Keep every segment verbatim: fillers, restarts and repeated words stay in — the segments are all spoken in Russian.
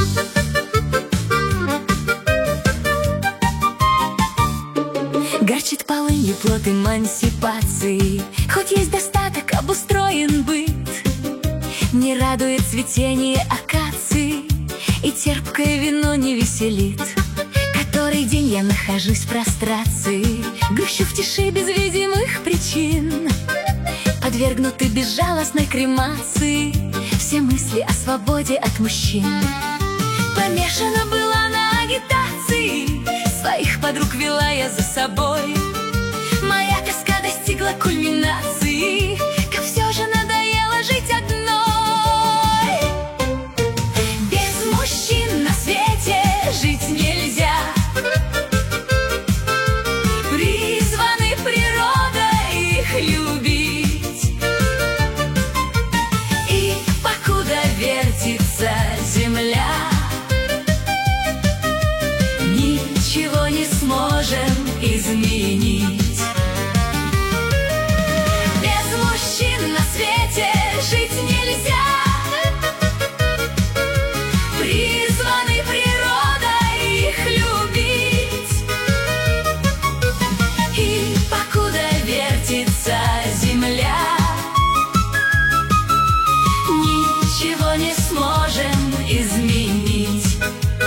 Горчит полынью плод эмансипации, хоть есть достаток, обустроен быт. Не радует цветение акации, и терпкое вино не веселит. Который день я нахожусь в прострации, грущу в тиши без видимых причин. Подвергнуты безжалостной кремации все мысли о свободе от мужчин. Помешана была на агитации, своих подруг вела я за собой. Моя тоска достигла кульминации, как все же надоело жить одной. Без мужчин на свете жить нельзя, призваны природой их любить. И покуда вертится земля, ничего не сможем изменить. Без мужчин на свете жить нельзя, призваны природой их любить. И покуда вертится земля, ничего не сможем изменить.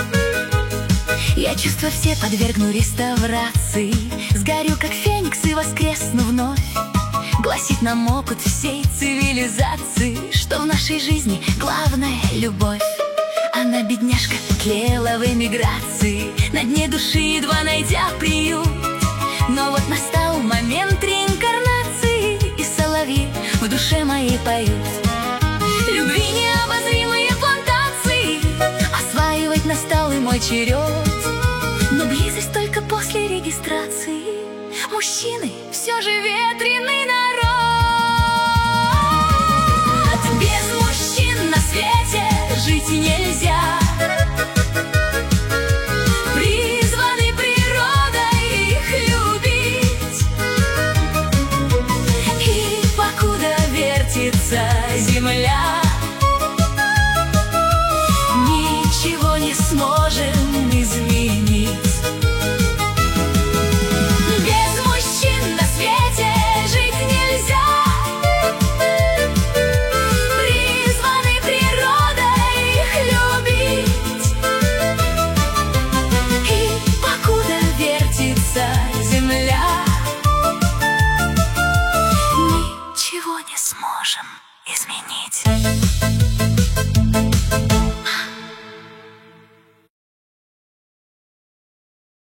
Я чувства все подвергну реставрации, сгорю, как феникс, и воскресну вновь. Гласит нам опыт всей цивилизации, что в нашей жизни главная любовь. Она, бедняжка, тлела в эмиграции, на дне души едва найдя приют. Но вот настал момент реинкарнации, и соловьи в душе моей поют. Любви необозримые плантации осваивать настал и мой черед. Но близость только после регистрации. Мужчины все же ветреный народ. Без мужчин на свете жить нельзя,